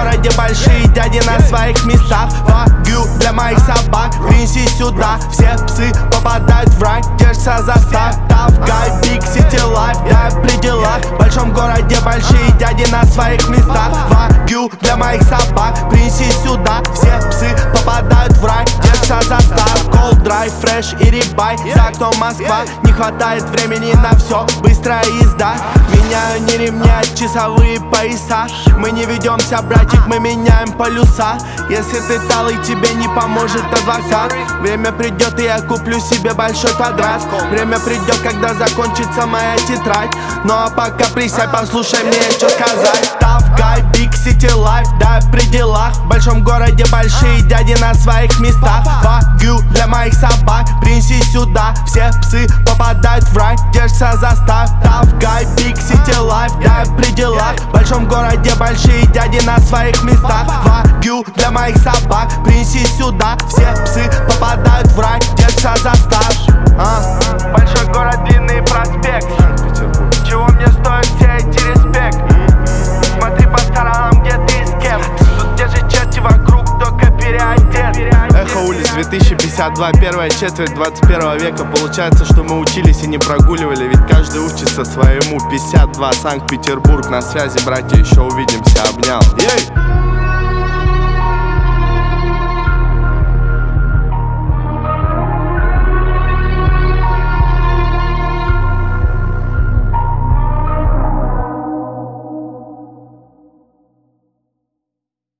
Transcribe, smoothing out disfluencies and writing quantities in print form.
городе большие дяди на своих местах. Вагю для моих собак, принеси сюда. Все псы попадают в рай, держится застав. Tough guy, big city life, да при делах. В большом городе большие дяди на своих местах. Вагю для моих собак, принеси сюда. Все псы попадают в рай, держится застав. Cold drive, fresh и рибай, за окном Москва. Не хватает времени на все, быстрая езда. Меняю не ремни, а часовые пояса. Мы не ведемся, братик, мы меняем полюса. Если ты талый, тебе не поможет адвокат. Время придет, и я куплю себе большой квадрат. Время придет, когда закончится моя тетрадь. Ну а пока присядь, послушай мне, что сказать. Tough guy, big city life, да при делах. В большом городе большие дяди на своих местах. Вагю для моих собак, принеси сюда. Все псы попадают в рай, держится застав. Tough guy, big city life, да при делах. В большом городе большие дяди на своих местах. Вагю для моих собак, принеси сюда. Все псы попадают в рай, держится застав. Большой город, длинный проспект. Чего мне стоят все эти респект? Смотри по сторонам, где ты и с кем. Тут те же черти вокруг, только переодет. Эхо улиц 2052, первая четверть 21 века. Получается, что мы учились и не прогуливали, ведь каждый учится своему. 52, Санкт-Петербург, на связи, братья, еще увидимся, обнял. Ей!